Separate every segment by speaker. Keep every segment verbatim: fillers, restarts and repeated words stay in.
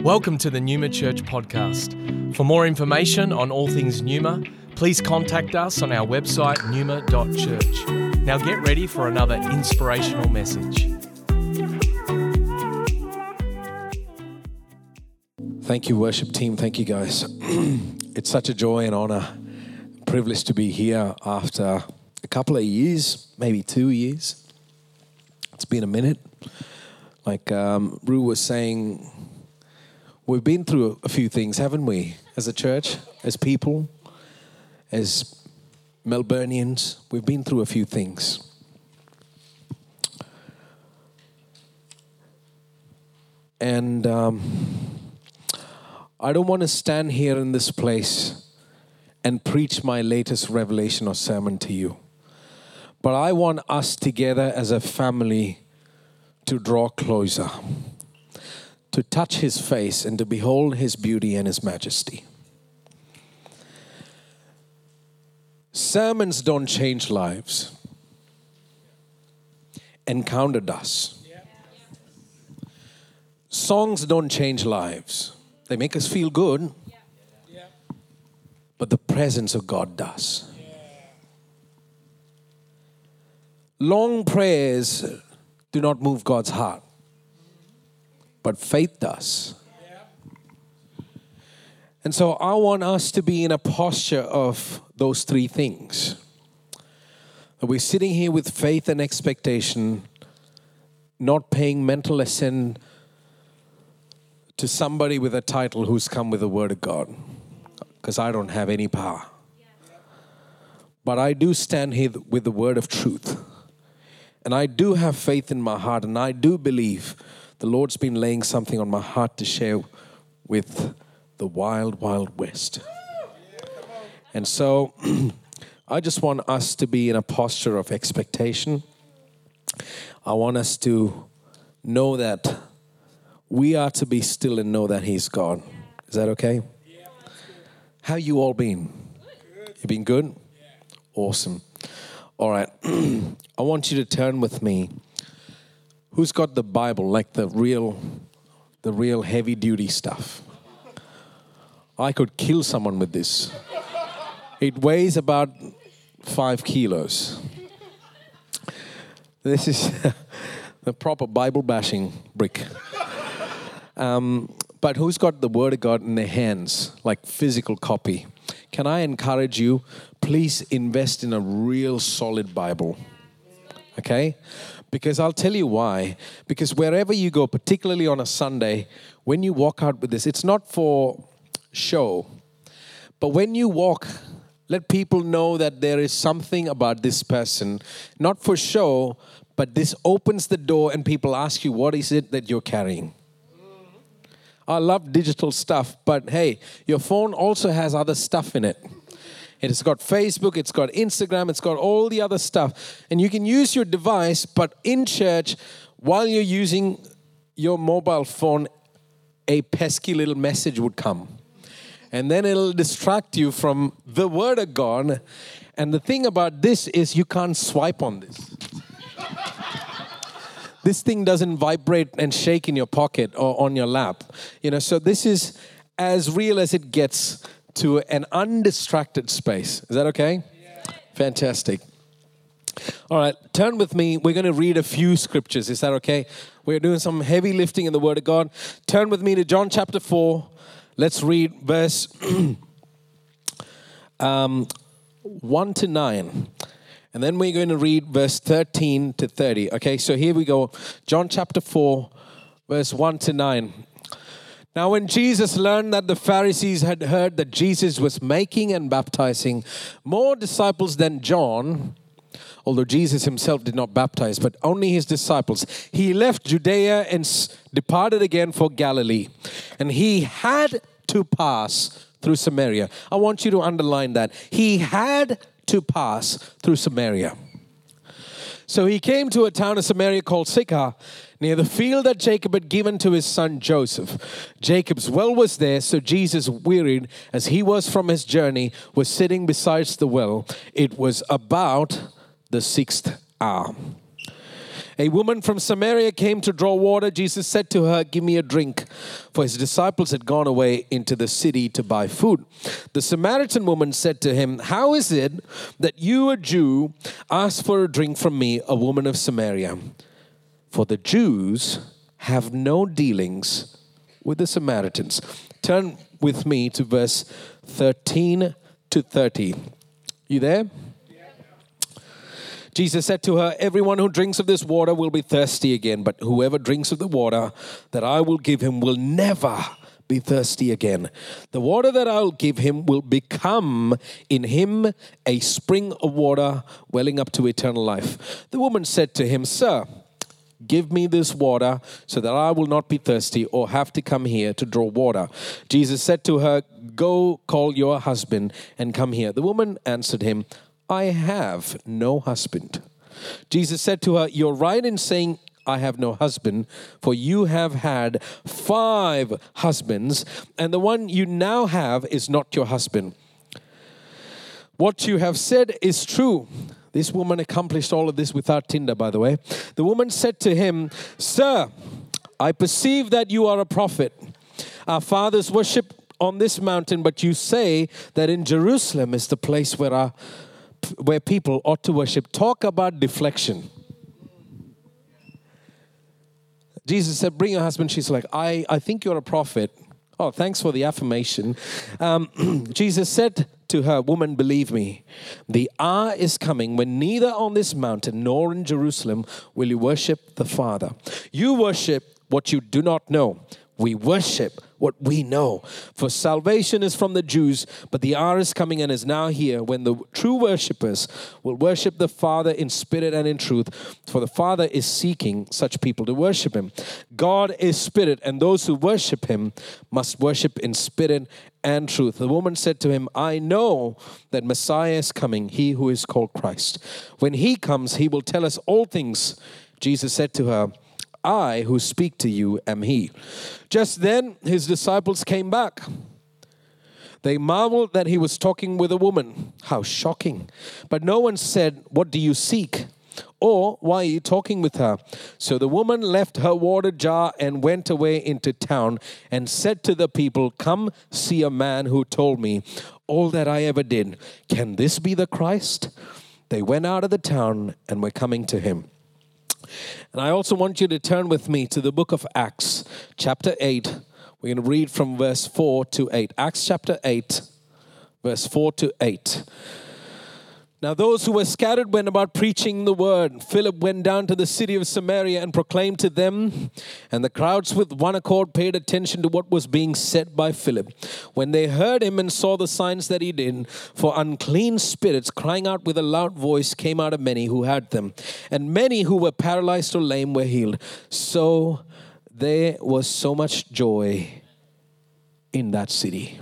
Speaker 1: Welcome to the Numa Church podcast. For more information on all things Numa, please contact us on our website, numa dot church. Now get ready for another inspirational message.
Speaker 2: Thank you, worship team. Thank you, guys. It's such a joy and honor, privilege to be here after a couple of years, maybe two years. It's been a minute. Like um, Rue was saying, we've been through a few things, haven't we? As a church, as people, as Melburnians, we've been through a few things. And um, I don't want to stand here in this place and preach my latest revelation or sermon to you. But I want us together as a family to draw closer, to touch His face and to behold His beauty and His majesty. Sermons don't change lives. Encounter does. Songs don't change lives. They make us feel good, but the presence of God does. Long prayers do not move God's heart, but faith does. And so I want us to be in a posture of those three things. We're sitting here with faith and expectation, not paying mental assent to somebody with a title who's come with the word of God, because I don't have any power. But I do stand here with the word of truth. And I do have faith in my heart, and I do believe the Lord's been laying something on my heart to share with the wild, wild West. And so I just want us to be in a posture of expectation. I want us to know that we are to be still and know that He's God. Is that okay? How you all been? You been good? Awesome. All right. I want you to turn with me. Who's got the Bible, like the real, the real heavy duty stuff? I could kill someone with this. It weighs about five kilos. This is the proper Bible bashing brick. Um, but who's got the Word of God in their hands, like physical copy? Can I encourage you, please invest in a real solid Bible, okay? Because I'll tell you why. Because wherever you go, particularly on a Sunday, when you walk out with this, it's not for show. But when you walk, let people know that there is something about this person, not for show, but this opens the door and people ask you, what is it that you're carrying? I love digital stuff, but hey, your phone also has other stuff in it. It's got Facebook, it's got Instagram, it's got all the other stuff. And you can use your device, but in church, while you're using your mobile phone, a pesky little message would come. And then it'll distract you from the Word of God. And the thing about this is you can't swipe on this. This thing doesn't vibrate and shake in your pocket or on your lap. You know, so this is as real as it gets to an undistracted space. Is that okay? Yeah. Fantastic. All right, turn with me. We're going to read a few scriptures. Is that okay? We're doing some heavy lifting in the Word of God. Turn with me to John chapter four. Let's read verse um, one to nine. And then we're going to read verse thirteen to thirty. Okay, so here we go. John chapter four, verse one to nine. Now when Jesus learned that the Pharisees had heard that Jesus was making and baptizing more disciples than John, although Jesus himself did not baptize, but only his disciples, he left Judea and departed again for Galilee. And he had to pass through Samaria. I want you to underline that. He had to pass through Samaria. So he came to a town of Samaria called Sychar, near the field that Jacob had given to his son Joseph. Jacob's well was there, so Jesus, wearied as he was from his journey, was sitting beside the well. It was about the sixth hour. A woman from Samaria came to draw water. Jesus said to her, "Give me a drink," for his disciples had gone away into the city to buy food. The Samaritan woman said to him, "How is it that you, a Jew, ask for a drink from me, a woman of Samaria? For the Jews have no dealings with the Samaritans." Turn with me to verse thirteen to thirty. You there? Jesus said to her, "Everyone who drinks of this water will be thirsty again, but whoever drinks of the water that I will give him will never be thirsty again. The water that I'll give him will become in him a spring of water welling up to eternal life." The woman said to him, "Sir, give me this water so that I will not be thirsty or have to come here to draw water." Jesus said to her, "Go call your husband and come here." The woman answered him, "I have no husband." Jesus said to her, "You're right in saying, 'I have no husband,' for you have had five husbands, and the one you now have is not your husband. What you have said is true." This woman accomplished all of this without Tinder, by the way. The woman said to him, "Sir, I perceive that you are a prophet. Our fathers worship on this mountain, but you say that in Jerusalem is the place where our where people ought to worship." Talk about deflection. Jesus said, "Bring your husband." She's like, I, I think you're a prophet. Oh, thanks for the affirmation. Um, Jesus said to her, "Woman, believe me, the hour is coming when neither on this mountain nor in Jerusalem will you worship the Father. You worship what you do not know. We worship what we know. For salvation is from the Jews, but the hour is coming and is now here when the true worshipers will worship the Father in spirit and in truth. For the Father is seeking such people to worship him. God is spirit, and those who worship him must worship in spirit and truth." The woman said to him, "I know that Messiah is coming, he who is called Christ. When he comes, he will tell us all things." Jesus said to her, "I who speak to you am he." Just then his disciples came back. They marveled that he was talking with a woman. How shocking. But no one said, "What do you seek?" or "Why are you talking with her?" So the woman left her water jar and went away into town and said to the people, "Come see a man who told me all that I ever did. Can this be the Christ?" They went out of the town and were coming to him. And I also want you to turn with me to the book of Acts, chapter eight. We're going to read from verse four to eight. Acts chapter eight, verse four to eight. Now those who were scattered went about preaching the word. Philip went down to the city of Samaria and proclaimed to them, and the crowds with one accord paid attention to what was being said by Philip. When they heard him and saw the signs that he did, for unclean spirits crying out with a loud voice came out of many who had them, and many who were paralyzed or lame were healed. So there was so much joy in that city.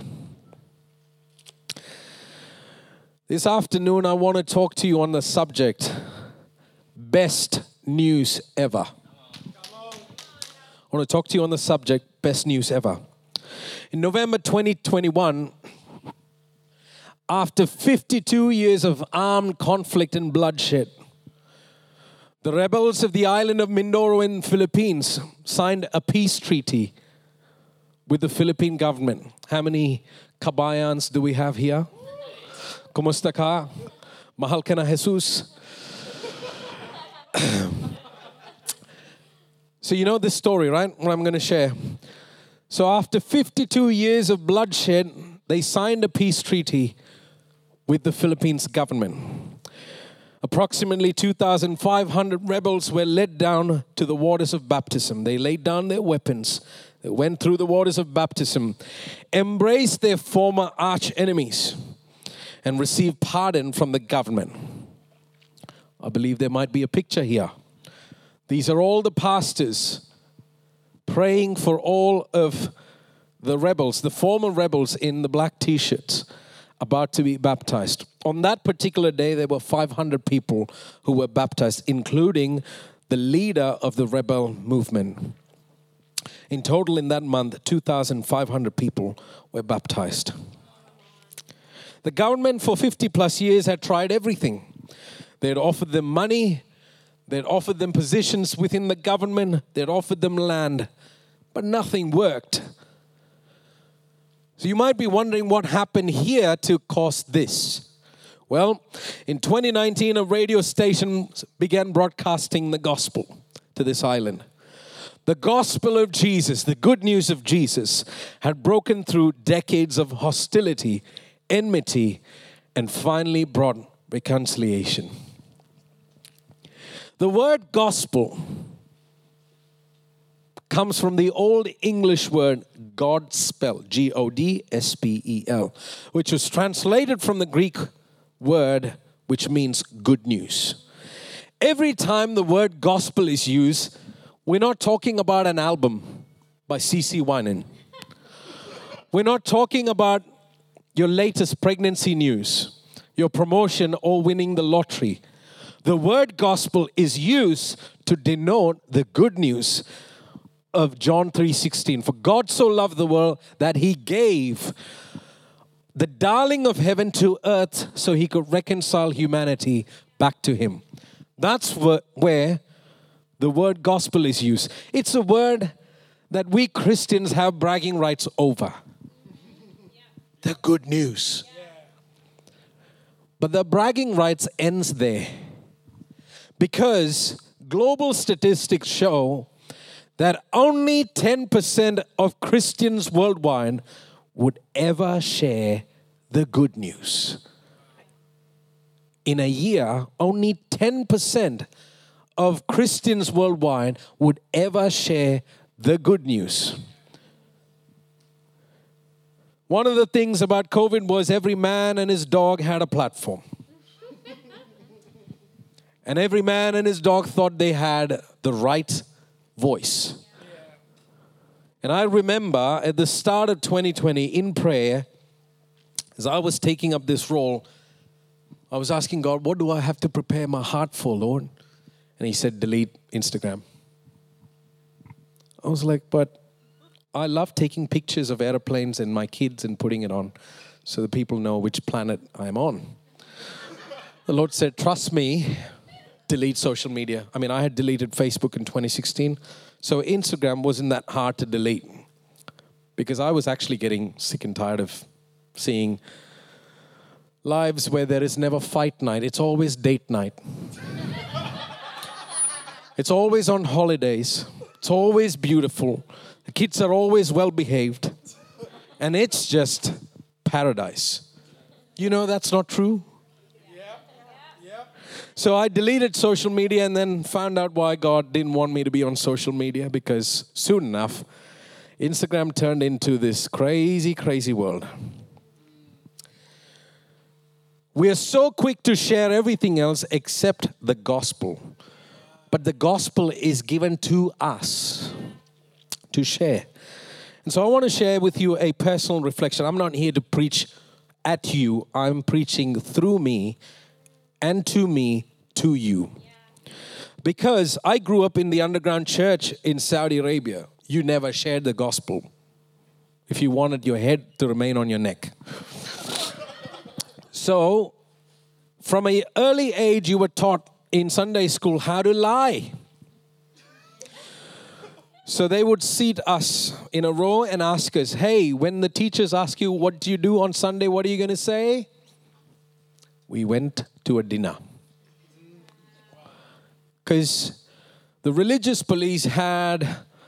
Speaker 2: This afternoon, I want to talk to you on the subject, best news ever. I want to talk to you on the subject, best news ever. In November twenty twenty-one, after fifty-two years of armed conflict and bloodshed, the rebels of the island of Mindoro in the Philippines signed a peace treaty with the Philippine government. How many kabayans do we have here? Kumusta ka? Mahal ka na Jesus? So you know this story, right? What I'm going to share. So after fifty-two years of bloodshed, they signed a peace treaty with the Philippines government. Approximately two thousand five hundred rebels were led down to the waters of baptism. They laid down their weapons. They went through the waters of baptism, embraced their former arch enemies, and receive pardon from the government. I believe there might be a picture here. These are all the pastors praying for all of the rebels, the former rebels in the black t-shirts, about to be baptized. On that particular day, there were five hundred people who were baptized, including the leader of the rebel movement. In total, in that month, two thousand five hundred people were baptized. The government for fifty plus years had tried everything. They had offered them money. They'd offered them positions within the government. They'd offered them land. But nothing worked. So you might be wondering what happened here to cause this. Well, in twenty nineteen, a radio station began broadcasting the gospel to this island. The gospel of Jesus, the good news of Jesus, had broken through decades of hostility, enmity, and finally brought reconciliation. The word gospel comes from the Old English word Godspell, G O D S P E L, which was translated from the Greek word which means good news. Every time the word gospel is used, we're not talking about an album by C C Winan. We're not talking about your latest pregnancy news, your promotion, or winning the lottery. The word gospel is used to denote the good news of John three sixteen. For God so loved the world that he gave the darling of heaven to earth so he could reconcile humanity back to him. That's where the word gospel is used. It's a word that we Christians have bragging rights over. The good news. But the bragging rights ends there. Because global statistics show that only ten percent of Christians worldwide would ever share the good news. In a year, only ten percent of Christians worldwide would ever share the good news. One of the things about COVID was every man and his dog had a platform. And every man and his dog thought they had the right voice. And I remember at the start of twenty twenty in prayer, as I was taking up this role, I was asking God, what do I have to prepare my heart for, Lord? And he said, delete Instagram. I was like, but I love taking pictures of airplanes and my kids and putting it on so that people know which planet I'm on. The Lord said, trust me, delete social media. I mean, I had deleted Facebook in twenty sixteen. So Instagram wasn't that hard to delete because I was actually getting sick and tired of seeing lives where there is never fight night. It's always date night. It's always on holidays. It's always beautiful. The kids are always well behaved. And it's just paradise. You know that's not true? So I deleted social media and then found out why God didn't want me to be on social media, because soon enough, Instagram turned into this crazy, crazy world. We are so quick to share everything else except the gospel. But the gospel is given to us to share. And so I want to share with you a personal reflection. I'm not here to preach at you. I'm preaching through me and to me, to you. Because I grew up in the underground church in Saudi Arabia. You never shared the gospel if you wanted your head to remain on your neck. So, from an early age, you were taught in Sunday school how to lie. So they would seat us in a row and ask us, hey, when the teachers ask you, what do you do on Sunday, what are you going to say? We went to a dinner. Because the religious police had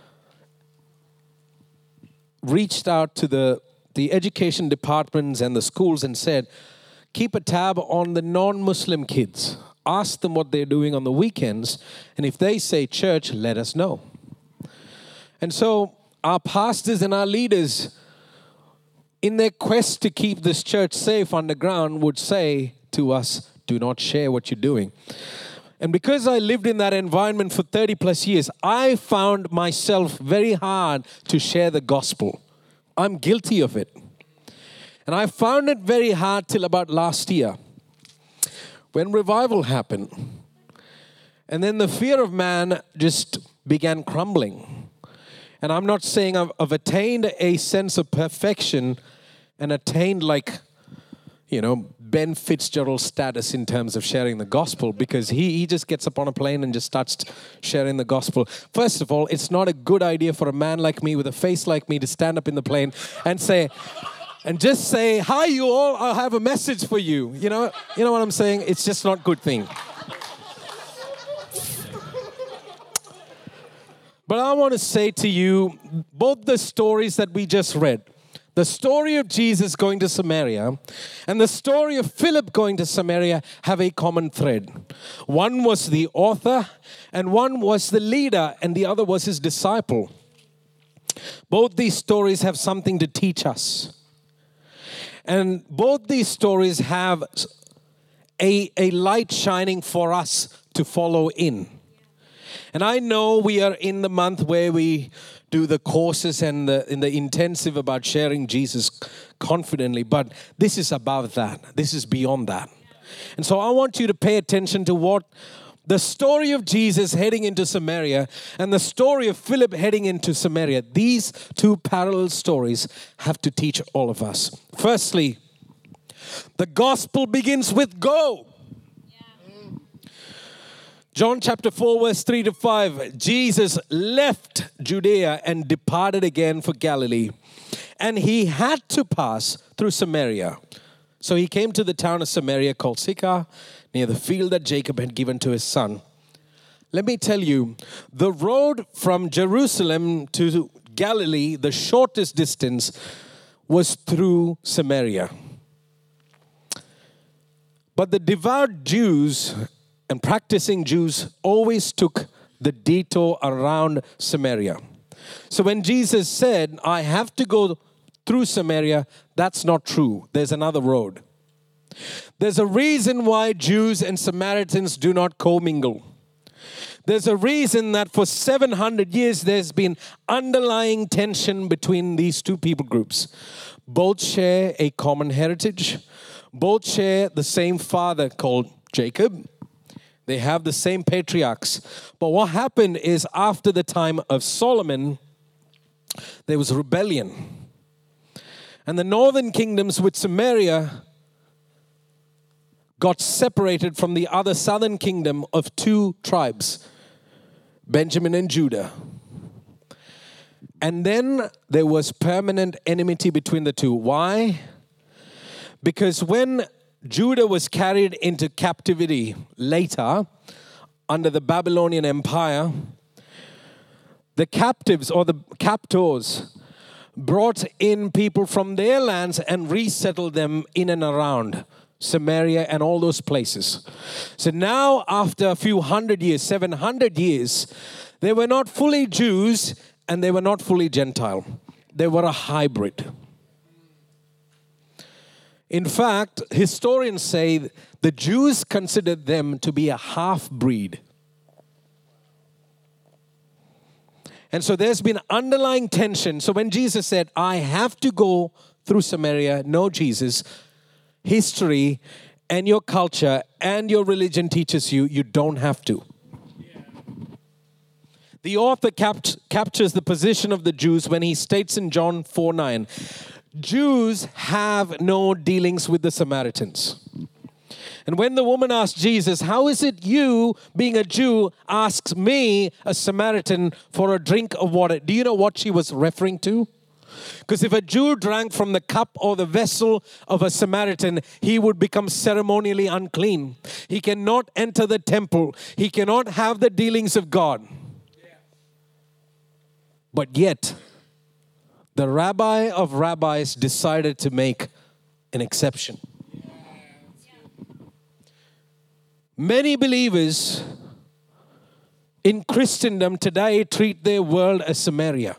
Speaker 2: reached out to the, the education departments and the schools and said, keep a tab on the non-Muslim kids. Ask them what they're doing on the weekends. And if they say church, let us know. And so our pastors and our leaders, in their quest to keep this church safe underground, would say to us, do not share what you're doing. And because I lived in that environment for thirty plus years, I found myself very hard to share the gospel. I'm guilty of it. And I found it very hard till about last year, when revival happened. And then the fear of man just began crumbling. And I'm not saying I've, I've attained a sense of perfection and attained like, you know, Ben Fitzgerald status in terms of sharing the gospel, because he, he just gets up on a plane and just starts sharing the gospel. First of all, it's not a good idea for a man like me with a face like me to stand up in the plane and say, and just say, hi, you all, I have a message for you. You know, you know what I'm saying? It's just not a good thing. But I want to say to you, both the stories that we just read, the story of Jesus going to Samaria and the story of Philip going to Samaria have a common thread. One was the author and one was the leader and the other was his disciple. Both these stories have something to teach us. And both these stories have a, a light shining for us to follow in. And I know we are in the month where we do the courses and the, in the intensive about sharing Jesus confidently, but this is above that. This is beyond that. And so I want you to pay attention to what the story of Jesus heading into Samaria and the story of Philip heading into Samaria, these two parallel stories have to teach all of us. Firstly, the gospel begins with go. John chapter four, verse three to five, Jesus left Judea and departed again for Galilee. And he had to pass through Samaria. So he came to the town of Samaria called Sychar, near the field that Jacob had given to his son. Let me tell you, the road from Jerusalem to Galilee, the shortest distance, was through Samaria. But the devout Jews and practicing Jews always took the detour around Samaria. So when Jesus said, I have to go through Samaria, that's not true. There's another road. There's a reason why Jews and Samaritans do not commingle. There's a reason that for seven hundred years there's been underlying tension between these two people groups. Both share a common heritage. Both share the same father called Jacob. They have the same patriarchs. But what happened is after the time of Solomon, there was rebellion. And the northern kingdoms with Samaria got separated from the other southern kingdom of two tribes, Benjamin and Judah. And then there was permanent enmity between the two. Why? Because when Judah was carried into captivity later under the Babylonian Empire, the captives or the captors brought in people from their lands and resettled them in and around Samaria and all those places. So now after a few hundred years, seven hundred years, they were not fully Jews and they were not fully Gentile. They were a hybrid. In fact, historians say the Jews considered them to be a half-breed. And so there's been underlying tension. So when Jesus said, I have to go through Samaria, no, Jesus, history and your culture and your religion teaches you, you don't have to. The author capt- captures the position of the Jews when he states in John four nine, Jews have no dealings with the Samaritans. And when the woman asked Jesus, how is it you, being a Jew, asks me, a Samaritan, for a drink of water? Do you know what she was referring to? Because if a Jew drank from the cup or the vessel of a Samaritan, he would become ceremonially unclean. He cannot enter the temple. He cannot have the dealings of God. But yet, the rabbi of rabbis decided to make an exception. Many believers in Christendom today treat their world as Samaria.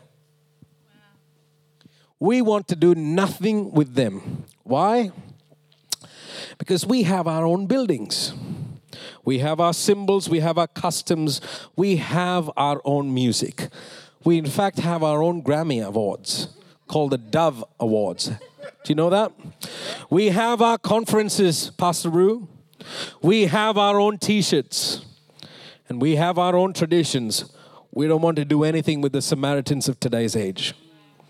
Speaker 2: We want to do nothing with them. Why? Because we have our own buildings. We have our symbols, we have our customs, we have our own music. We in fact have our own Grammy Awards called the Dove Awards. Do you know that? We have our conferences, Pastor Roo. We have our own t-shirts. And we have our own traditions. We don't want to do anything with the Samaritans of today's age.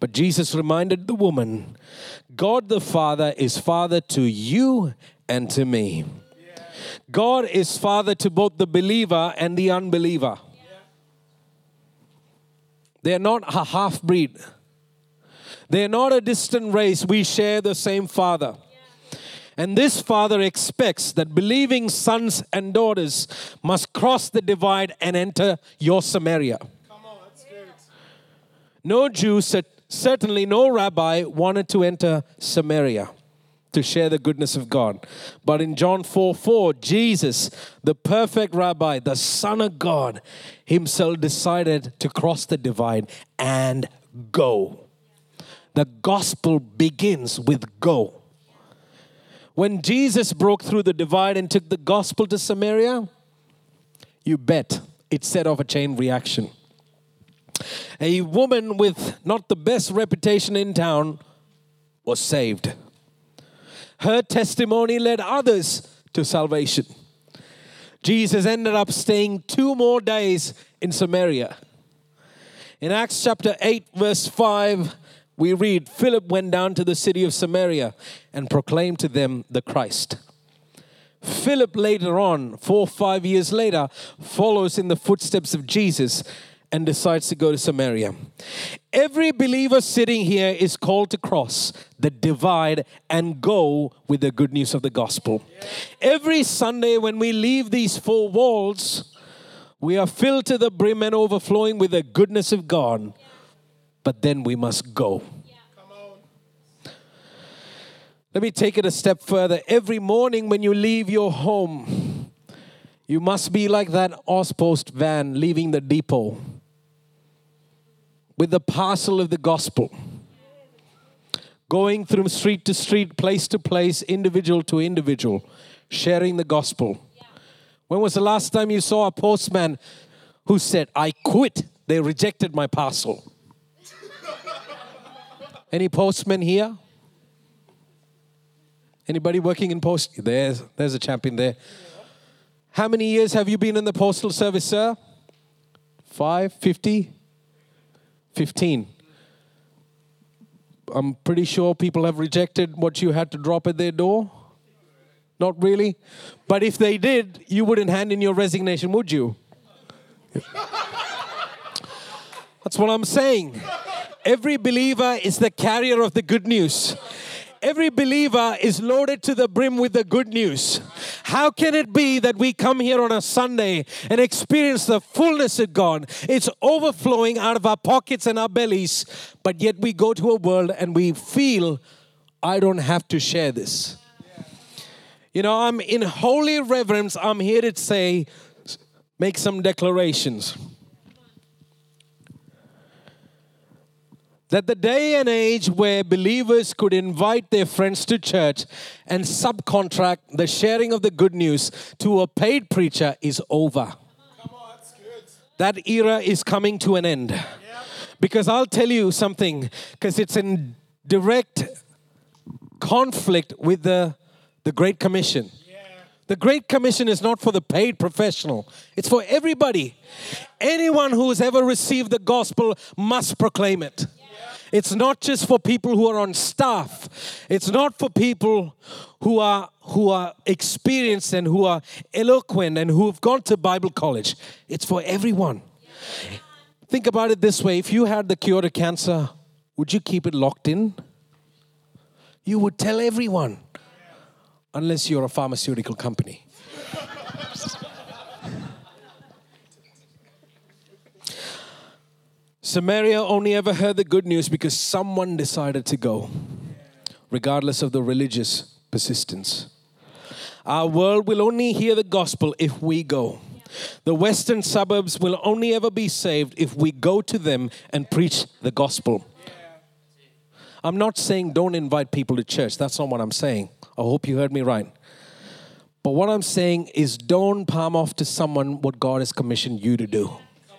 Speaker 2: But Jesus reminded the woman, God the Father is Father to you and to me. Yeah. God is Father to both the believer and the unbeliever. Yeah. They are not a half-breed. They are not a distant race. We share the same Father. Yeah. And this Father expects that believing sons and daughters must cross the divide and enter your Samaria. Come on, that's good. No Jew, certainly no rabbi, wanted to enter Samaria to share the goodness of God. But in John four four, Jesus, the perfect rabbi, the Son of God, himself decided to cross the divide and go. The gospel begins with go. When Jesus broke through the divide and took the gospel to Samaria, you bet it set off a chain reaction. A woman with not the best reputation in town was saved. Her testimony led others to salvation. Jesus ended up staying two more days in Samaria. In Acts chapter eight, verse five, we read, Philip went down to the city of Samaria and proclaimed to them the Christ. Philip later on, four or five years later, follows in the footsteps of Jesus and decides to go to Samaria. Every believer sitting here is called to cross the divide and go with the good news of the gospel. Every Sunday when we leave these four walls, we are filled to the brim and overflowing with the goodness of God. But then we must go. Let me take it a step further. Every morning when you leave your home, you must be like that Ozpost van leaving the depot with the parcel of the gospel, going through street to street, place to place, individual to individual, sharing the gospel. When was the last time you saw a postman who said, I quit, they rejected my parcel? Any postmen here? Anybody working in post? There's, there's a champion there. How many years have you been in the postal service, sir? Five, fifty? Fifteen. I'm pretty sure people have rejected what you had to drop at their door. Not really. But if they did, you wouldn't hand in your resignation, would you? That's what I'm saying. Every believer is the carrier of the good news. Every believer is loaded to the brim with the good news. How can it be that we come here on a Sunday and experience the fullness of God? It's overflowing out of our pockets and our bellies, but yet we go to a world and we feel, I don't have to share this. You know, I'm in holy reverence, I'm here to say, make some declarations. That the day and age where believers could invite their friends to church and subcontract the sharing of the good news to a paid preacher is over. Come on, that's good. That era is coming to an end. Yep. Because I'll tell you something, because it's in direct conflict with the, the Great Commission. Yeah. The Great Commission is not for the paid professional. It's for everybody. Anyone who has ever received the gospel must proclaim it. It's not just for people who are on staff. It's not for people who are who are experienced and who are eloquent and who have gone to Bible college. It's for everyone. Yeah. Think about it this way. If you had the cure to cancer, would you keep it locked in? You would tell everyone. Unless you're a pharmaceutical company. Samaria only ever heard the good news because someone decided to go, regardless of the religious persistence. Our world will only hear the gospel if we go. The western suburbs will only ever be saved if we go to them and preach the gospel. I'm not saying don't invite people to church. That's not what I'm saying. I hope you heard me right. But what I'm saying is don't palm off to someone what God has commissioned you to do.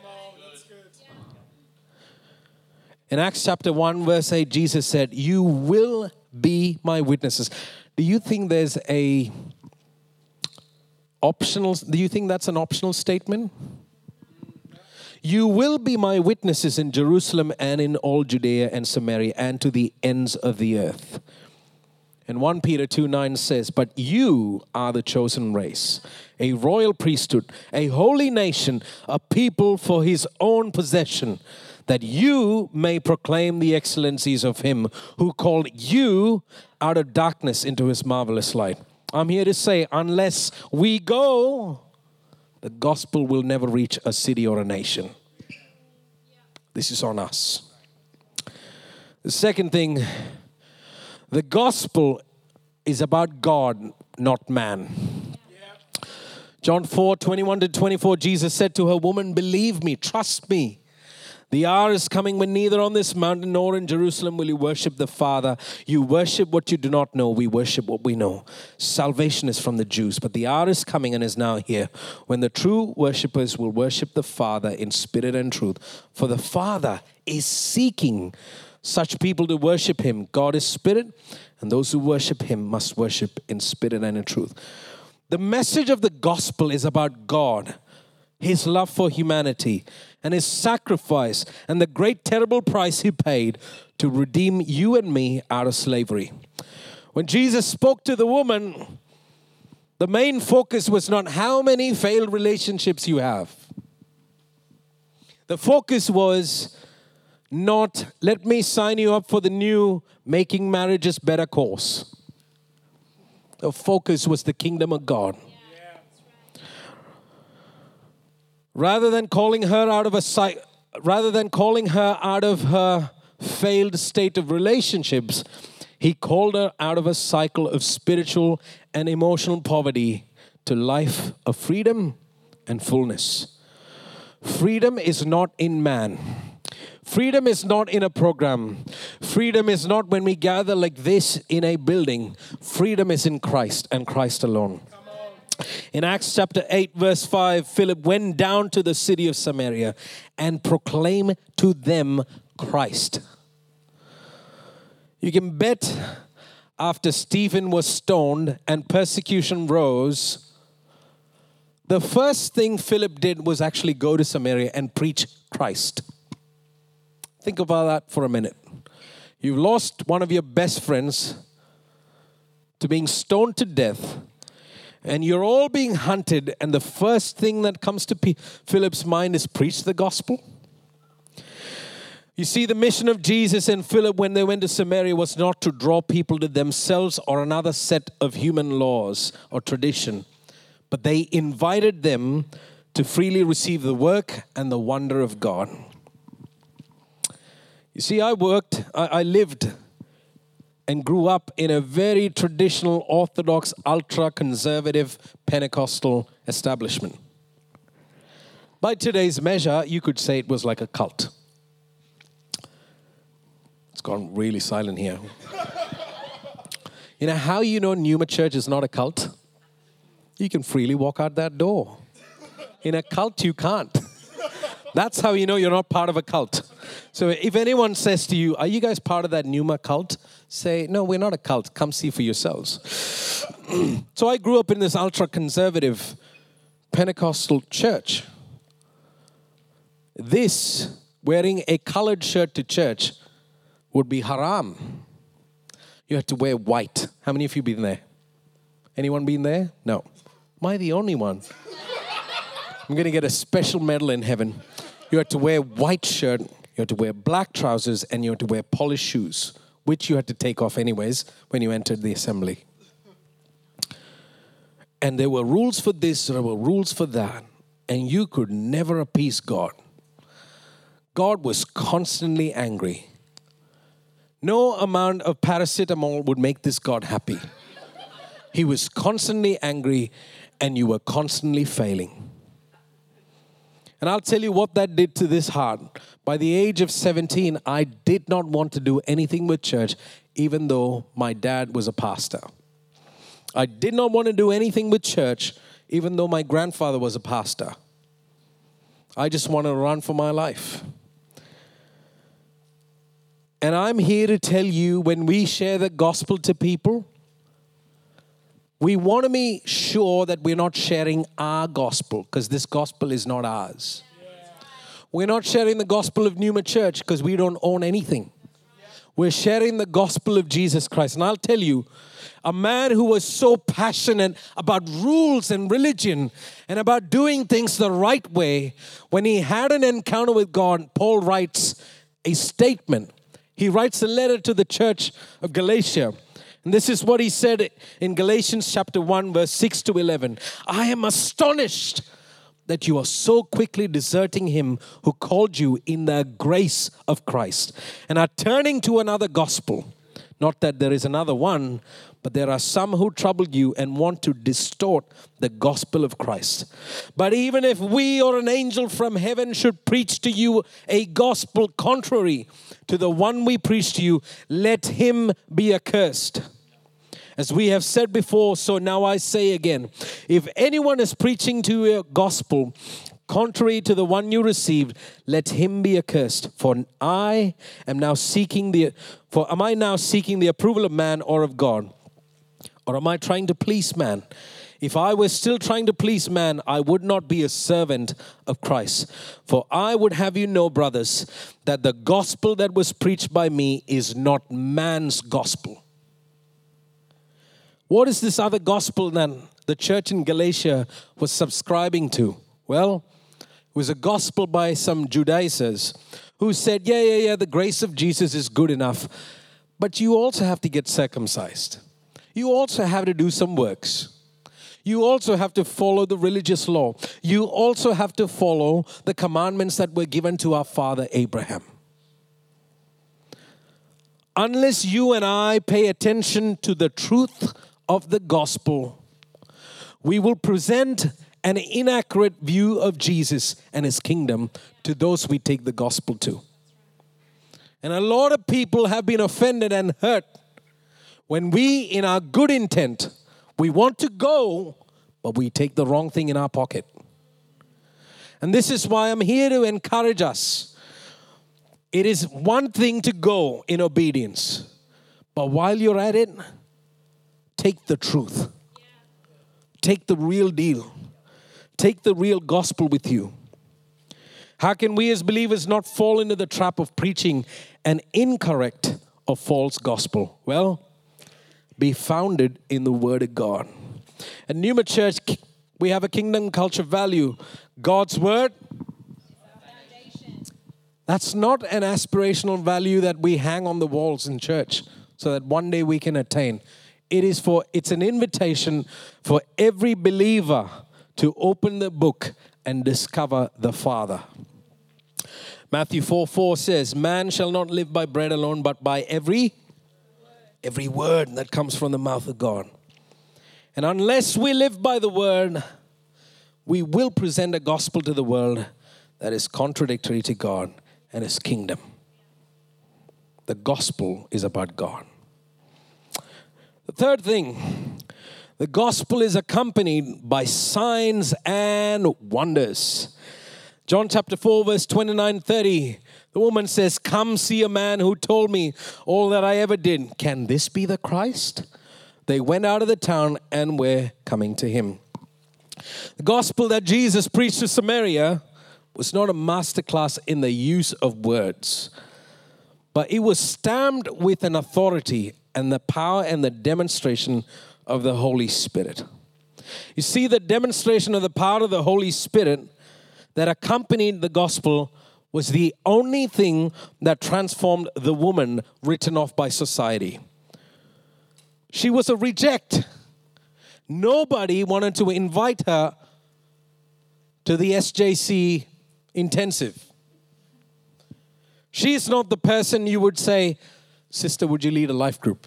Speaker 2: In Acts chapter one, verse eight, Jesus said, you will be my witnesses. Do you think there's a optional, do you think that's an optional statement? You will be my witnesses in Jerusalem and in all Judea and Samaria and to the ends of the earth. And First Peter two nine says, but you are the chosen race, a royal priesthood, a holy nation, a people for his own possession, that you may proclaim the excellencies of him who called you out of darkness into his marvelous light. I'm here to say, unless we go, the gospel will never reach a city or a nation. This is on us. The second thing, the gospel is about God, not man. John four twenty-one to twenty-four, Jesus said to her, woman, believe me, trust me. The hour is coming when neither on this mountain nor in Jerusalem will you worship the Father. You worship what you do not know. We worship what we know. Salvation is from the Jews, but the hour is coming and is now here when the true worshipers will worship the Father in spirit and truth. For the Father is seeking such people to worship him. God is spirit, and those who worship him must worship in spirit and in truth. The message of the gospel is about God, his love for humanity, and his sacrifice, and the great terrible price he paid to redeem you and me out of slavery. When Jesus spoke to the woman, the main focus was not how many failed relationships you have. The focus was not, let me sign you up for the new Making Marriages Better course. The focus was the kingdom of God. Rather than calling her out of a rather than calling her out of her failed state of relationships, he called her out of a cycle of spiritual and emotional poverty to life of freedom and fullness. Freedom is not in man. Freedom is not in a program. Freedom is not when we gather like this in a building. Freedom is in Christ and Christ alone. In Acts chapter eight, verse five, Philip went down to the city of Samaria and proclaimed to them Christ. You can bet after Stephen was stoned and persecution rose, the first thing Philip did was actually go to Samaria and preach Christ. Think about that for a minute. You've lost one of your best friends to being stoned to death, and you're all being hunted, and the first thing that comes to P- Philip's mind is preach the gospel. You see, the mission of Jesus and Philip when they went to Samaria was not to draw people to themselves or another set of human laws or tradition, but they invited them to freely receive the work and the wonder of God. You see, I worked, I, I lived and grew up in a very traditional, orthodox, ultra-conservative Pentecostal establishment. By today's measure, you could say it was like a cult. It's gone really silent here. You know how you know Pneuma Church is not a cult? You can freely walk out that door. In a cult, you can't. That's how you know you're not part of a cult. So if anyone says to you, are you guys part of that Pneuma cult? Say, no, we're not a cult. Come see for yourselves. So I grew up in this ultra-conservative Pentecostal church. This, wearing a colored shirt to church, would be haram. You had to wear white. How many of you been there? Anyone been there? No. Am I the only one? I'm going to get a special medal in heaven. You had to wear white shirt, you had to wear black trousers, and you had to wear polished shoes, which you had to take off anyways when you entered the assembly. And there were rules for this, there were rules for that, and you could never appease God. God was constantly angry. No amount of paracetamol would make this God happy. He was constantly angry, and you were constantly failing. And I'll tell you what that did to this heart. By the age of seventeen, I did not want to do anything with church, even though my dad was a pastor. I did not want to do anything with church, even though my grandfather was a pastor. I just wanted to run for my life. And I'm here to tell you, when we share the gospel to people, we want to be sure that we're not sharing our gospel, because this gospel is not ours. Yeah. We're not sharing the gospel of Pneuma Church because we don't own anything. We're sharing the gospel of Jesus Christ. And I'll tell you, a man who was so passionate about rules and religion and about doing things the right way, when he had an encounter with God, Paul writes a statement. He writes a letter to the church of Galatia. And this is what he said in Galatians chapter one, verse six to eleven. I am astonished that you are so quickly deserting him who called you in the grace of Christ and are turning to another gospel. Not that there is another one, but there are some who trouble you and want to distort the gospel of Christ. But even if we or an angel from heaven should preach to you a gospel contrary to the one we preach to you, let him be accursed. As we have said before, so now I say again, if anyone is preaching to you a gospel contrary to the one you received, let him be accursed. For I am now seeking the for am I now seeking the approval of man or of God? Or am I trying to please man? If I were still trying to please man, I would not be a servant of Christ. For I would have you know, brothers, that the gospel that was preached by me is not man's gospel. What is this other gospel that the church in Galatia was subscribing to? Well, it was a gospel by some Judaizers who said, yeah, yeah, yeah, the grace of Jesus is good enough, but you also have to get circumcised. You also have to do some works. You also have to follow the religious law. You also have to follow the commandments that were given to our father Abraham. Unless you and I pay attention to the truth of the gospel, we will present an inaccurate view of Jesus and his kingdom to those we take the gospel to. And a lot of people have been offended and hurt when we, in our good intent, we want to go, but we take the wrong thing in our pocket. And this is why I'm here to encourage us. It is one thing to go in obedience, but while you're at it, take the truth. Take the real deal. Take the real gospel with you. How can we as believers not fall into the trap of preaching an incorrect or false gospel? Well, be founded in the Word of God. At Pneuma Church, we have a kingdom culture value. God's Word. That's not an aspirational value that we hang on the walls in church so that one day we can attain. It is for, it's an invitation for every believer to open the book and discover the Father. Matthew four four says, man shall not live by bread alone, but by every, every word that comes from the mouth of God. And unless we live by the word, we will present a gospel to the world that is contradictory to God and his kingdom. The gospel is about God. The third thing, the gospel is accompanied by signs and wonders. John chapter four, verse twenty-nine thirty, the woman says, come see a man who told me all that I ever did. Can this be the Christ? They went out of the town and were coming to him. The gospel that Jesus preached to Samaria was not a masterclass in the use of words, but it was stamped with an authority and the power and the demonstration of the Holy Spirit. You see, the demonstration of the power of the Holy Spirit that accompanied the gospel was the only thing that transformed the woman written off by society. She was a reject. Nobody wanted to invite her to the S J C intensive. She is not the person you would say, sister, would you lead a life group?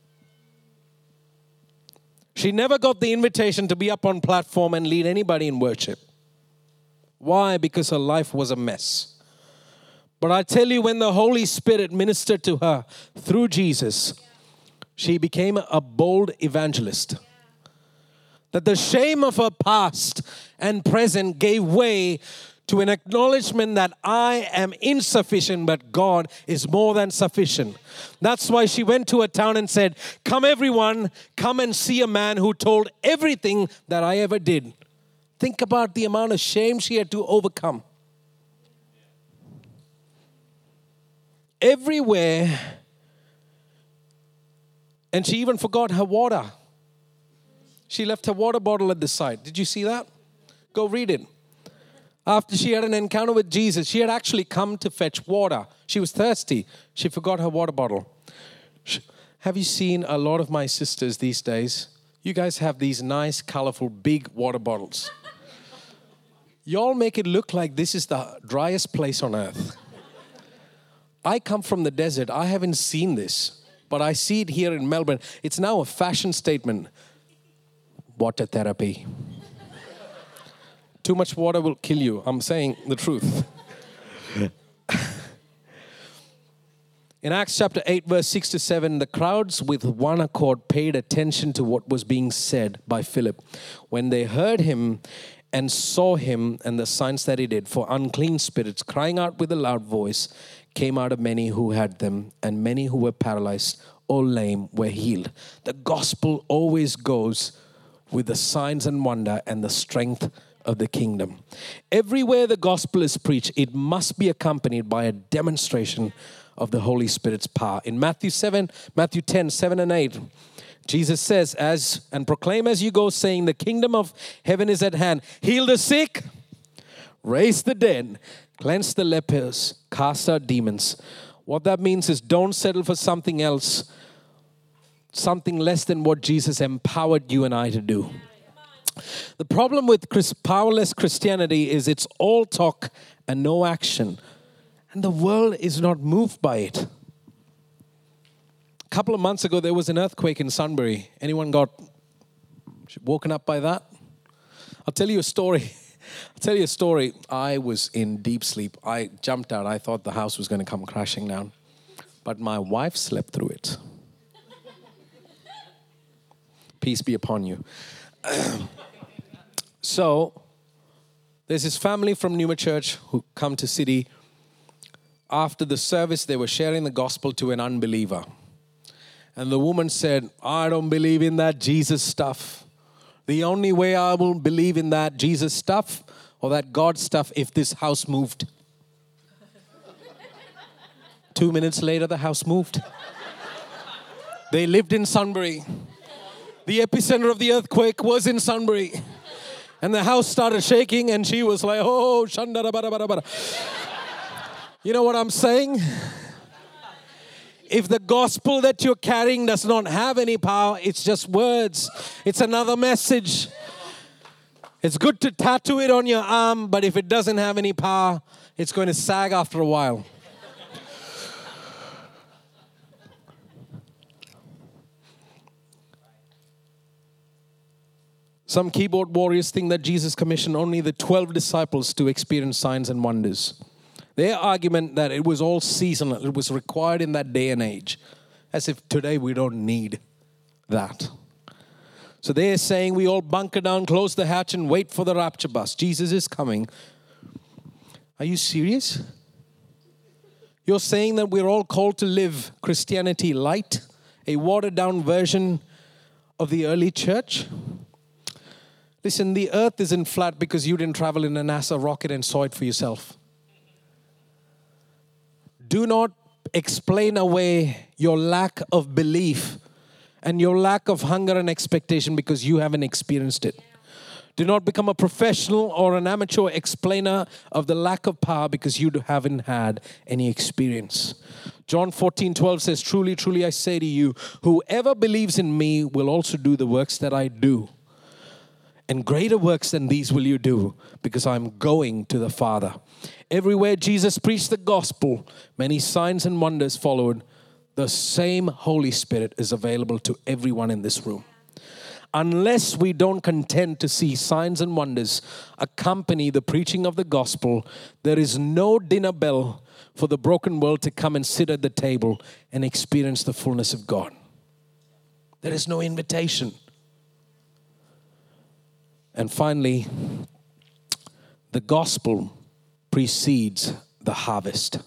Speaker 2: She never got the invitation to be up on platform and lead anybody in worship. Why? Because her life was a mess. But I tell you, when the Holy Spirit ministered to her through Jesus, she became a bold evangelist. That the shame of her past and present gave way to an acknowledgement that I am insufficient, but God is more than sufficient. That's why she went to a town and said, come everyone, come and see a man who told everything that I ever did. Think about the amount of shame she had to overcome. everywhere. And she even forgot her water. She left her water bottle at the side. Did you see that? Go read it. After she had an encounter with Jesus, she had actually come to fetch water. She was thirsty. She forgot her water bottle. Have you seen a lot of my sisters these days? You guys have these nice, colorful, big water bottles. Y'all make it look like this is the driest place on earth. I come from the desert. I haven't seen this, but I see it here in Melbourne. It's now a fashion statement. Water therapy. Too much water will kill you. I'm saying the truth. In Acts chapter eight, verse six to seven, the crowds with one accord paid attention to what was being said by Philip. When they heard him and saw him and the signs that he did, for unclean spirits, crying out with a loud voice, came out of many who had them, and many who were paralyzed or lame were healed. The gospel always goes with the signs and wonder and the strength of the kingdom. Everywhere the gospel is preached, it must be accompanied by a demonstration of the Holy Spirit's power. In Matthew seven, Matthew ten, seven and eight, Jesus says, as and proclaim as you go, saying, the kingdom of heaven is at hand. Heal the sick, raise the dead, cleanse the lepers, cast out demons. What that means is don't settle for something else, something less than what Jesus empowered you and I to do. The problem with powerless Christianity is it's all talk and no action. And the world is not moved by it. A couple of months ago, there was an earthquake in Sunbury. Anyone got woken up by that? I'll tell you a story. I'll tell you a story. I was in deep sleep. I jumped out. I thought the house was going to come crashing down. But my wife slept through it. Peace be upon you. So, there's this family from Numa Church who come to City. After the service, they were sharing the gospel to an unbeliever. And the woman said, I don't believe in that Jesus stuff. The only way I will believe in that Jesus stuff or that God stuff if this house moved. Two minutes later, the house moved. They lived in Sunbury. The epicenter of the earthquake was in Sunbury. And the house started shaking and she was like, oh, shandara bara bara bara. You know what I'm saying? If the gospel that you're carrying does not have any power, it's just words. It's another message. It's good to tattoo it on your arm, but if it doesn't have any power, it's going to sag after a while. Some keyboard warriors think that Jesus commissioned only the twelve disciples to experience signs and wonders. Their argument that it was all seasonal, it was required in that day and age, as if today we don't need that. So they're saying we all bunker down, close the hatch and wait for the rapture bus. Jesus is coming. Are you serious? You're saying that we're all called to live Christianity light, a watered down version of the early church? Listen, the earth isn't flat because you didn't travel in a NASA rocket and saw it for yourself. Do not explain away your lack of belief and your lack of hunger and expectation because you haven't experienced it. Do not become a professional or an amateur explainer of the lack of power because you haven't had any experience. John fourteen twelve says, truly, truly, I say to you, whoever believes in me will also do the works that I do. And greater works than these will you do, because I'm going to the Father. Everywhere Jesus preached the gospel, many signs and wonders followed. The same Holy Spirit is available to everyone in this room. Unless we don't contend to see signs and wonders accompany the preaching of the gospel, there is no dinner bell for the broken world to come and sit at the table and experience the fullness of God. There is no invitation. And finally, the gospel precedes the harvest.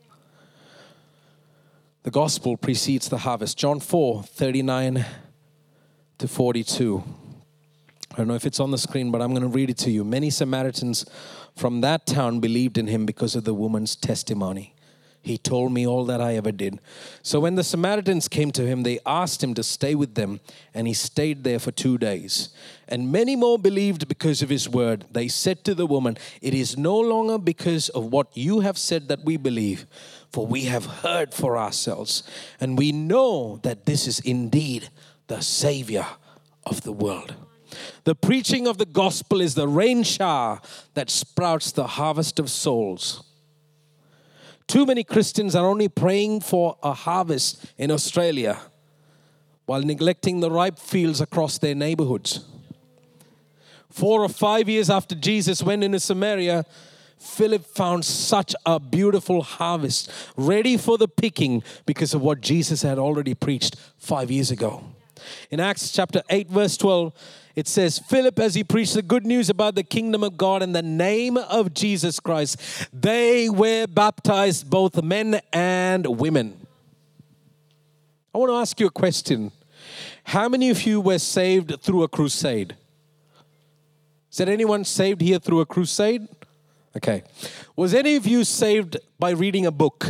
Speaker 2: The gospel precedes the harvest. John four, thirty-nine to forty-two. I don't know if it's on the screen, but I'm going to read it to you. Many Samaritans from that town believed in him because of the woman's testimony. He told me all that I ever did. So when the Samaritans came to him, they asked him to stay with them, and he stayed there for two days. And many more believed because of his word. They said to the woman, "It is no longer because of what you have said that we believe, for we have heard for ourselves, and we know that this is indeed the Savior of the world." The preaching of the gospel is the rain shower that sprouts the harvest of souls. Too many Christians are only praying for a harvest in Australia while neglecting the ripe fields across their neighborhoods. Four or five years after Jesus went into Samaria, Philip found such a beautiful harvest ready for the picking because of what Jesus had already preached five years ago. In Acts chapter eight, verse twelve, it says, Philip, as he preached the good news about the kingdom of God in the name of Jesus Christ, they were baptized, both men and women. I want to ask you a question. How many of you were saved through a crusade? Is there anyone saved here through a crusade? Okay. Was any of you saved by reading a book?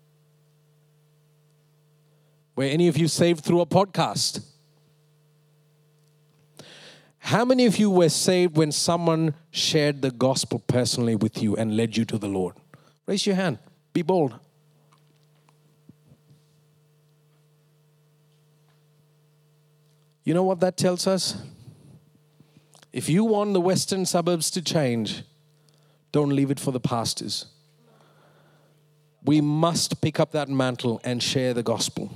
Speaker 2: Were any of you saved through a podcast? How many of you were saved when someone shared the gospel personally with you and led you to the Lord? Raise your hand. Be bold. You know what that tells us? If you want the western suburbs to change, don't leave it for the pastors. We must pick up that mantle and share the gospel.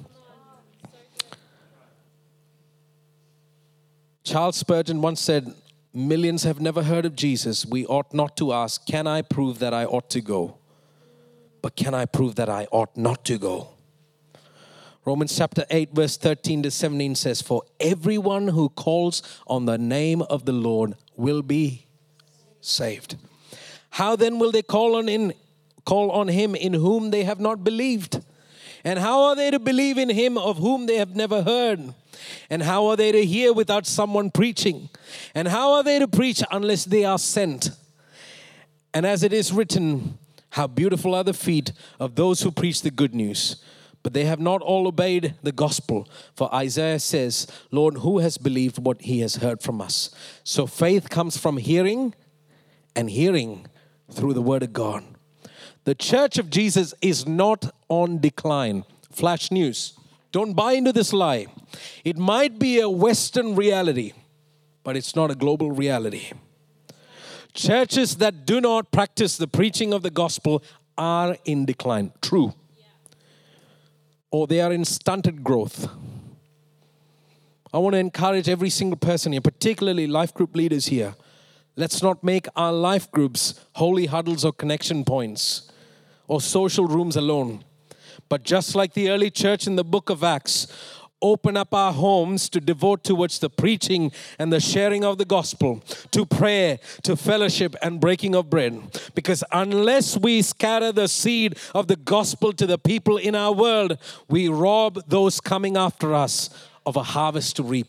Speaker 2: Charles Spurgeon once said, "Millions have never heard of Jesus. We ought not to ask, can I prove that I ought to go? But can I prove that I ought not to go?" Romans chapter eight, verse thirteen to seventeen says, "For everyone who calls on the name of the Lord will be saved. How then will they call on in, call on him in whom they have not believed? And how are they to believe in him of whom they have never heard? And how are they to hear without someone preaching? And how are they to preach unless they are sent? And as it is written, how beautiful are the feet of those who preach the good news. But they have not all obeyed the gospel. For Isaiah says, Lord, who has believed what he has heard from us?" So faith comes from hearing, and hearing through the word of God. The church of Jesus is not on decline. Flash news. Don't buy into this lie. It might be a Western reality, but it's not a global reality. Churches that do not practice the preaching of the gospel are in decline. True. Or they are in stunted growth. I want to encourage every single person here, particularly life group leaders here. Let's not make our life groups holy huddles or connection points or social rooms alone. But just like the early church in the book of Acts, open up our homes to devote towards the preaching and the sharing of the gospel, to prayer, to fellowship and breaking of bread. Because unless we scatter the seed of the gospel to the people in our world, we rob those coming after us of a harvest to reap.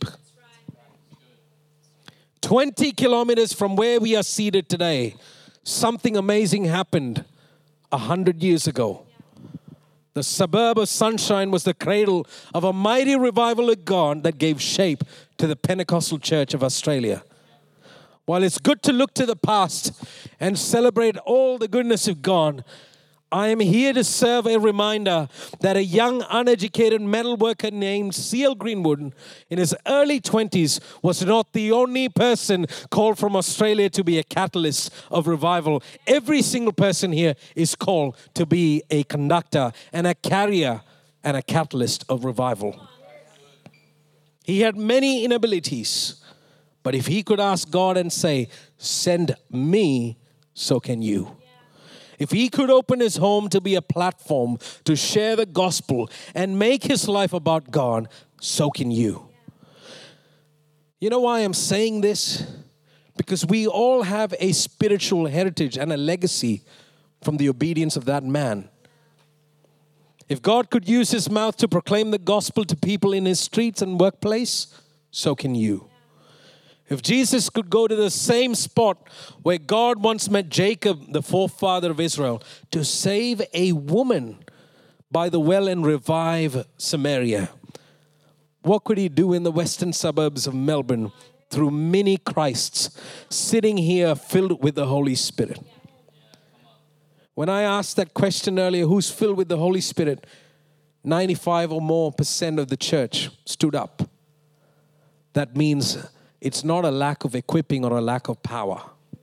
Speaker 2: twenty kilometers from where we are seated today, something amazing happened a hundred years ago. The suburb of Sunshine was the cradle of a mighty revival of God that gave shape to the Pentecostal Church of Australia. While it's good to look to the past and celebrate all the goodness of God, I am here to serve a reminder that a young, uneducated metal worker named C L Greenwood in his early twenties was not the only person called from Australia to be a catalyst of revival. Every single person here is called to be a conductor and a carrier and a catalyst of revival. He had many inabilities, but if he could ask God and say, "Send me," so can you. If he could open his home to be a platform to share the gospel and make his life about God, so can you. You know why I'm saying this? Because we all have a spiritual heritage and a legacy from the obedience of that man. If God could use his mouth to proclaim the gospel to people in his streets and workplace, so can you. If Jesus could go to the same spot where God once met Jacob, the forefather of Israel, to save a woman by the well and revive Samaria? What could he do in the western suburbs of Melbourne through many Christs sitting here filled with the Holy Spirit? When I asked that question earlier, who's filled with the Holy Spirit? ninety-five or more percent of the church stood up. That means it's not a lack of equipping or a lack of power.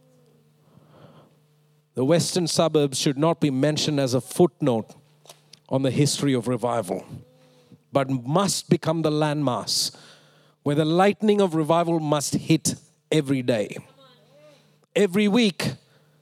Speaker 2: The western suburbs should not be mentioned as a footnote on the history of revival, but must become the landmass where the lightning of revival must hit every day, every week.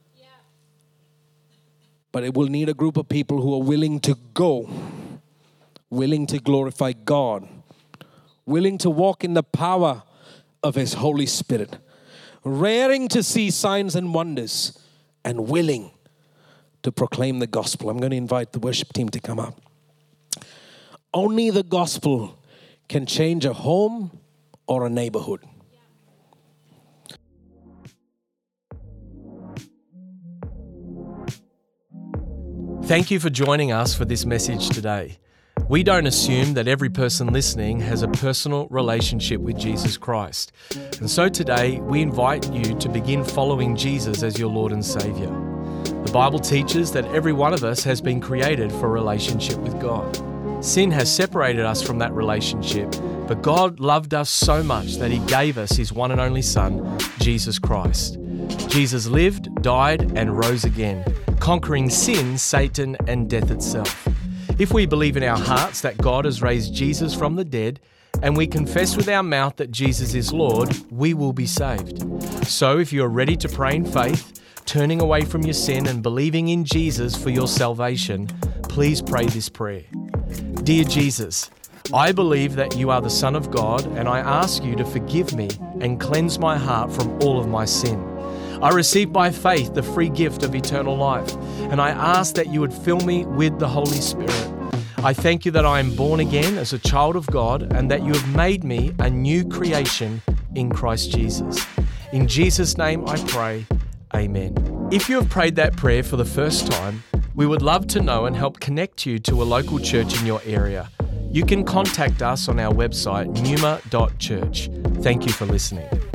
Speaker 2: But it will need a group of people who are willing to go, willing to glorify God, willing to walk in the power of His Holy Spirit, raring to see signs and wonders, and willing to proclaim the gospel. I'm going to invite the worship team to come up. Only the gospel can change a home or a neighborhood.
Speaker 1: Thank you for joining us for this message today. We don't assume that every person listening has a personal relationship with Jesus Christ. And so today, we invite you to begin following Jesus as your Lord and Savior. The Bible teaches that every one of us has been created for a relationship with God. Sin has separated us from that relationship, but God loved us so much that He gave us His one and only Son, Jesus Christ. Jesus lived, died, and rose again, conquering sin, Satan, and death itself. If we believe in our hearts that God has raised Jesus from the dead, and we confess with our mouth that Jesus is Lord, we will be saved. So if you are ready to pray in faith, turning away from your sin and believing in Jesus for your salvation, please pray this prayer. Dear Jesus, I believe that you are the Son of God, and I ask you to forgive me and cleanse my heart from all of my sin. I receive by faith the free gift of eternal life, and I ask that you would fill me with the Holy Spirit. I thank you that I am born again as a child of God and that you have made me a new creation in Christ Jesus. In Jesus' name I pray, amen. If you have prayed that prayer for the first time, we would love to know and help connect you to a local church in your area. You can contact us on our website, pneuma dot church. Thank you for listening.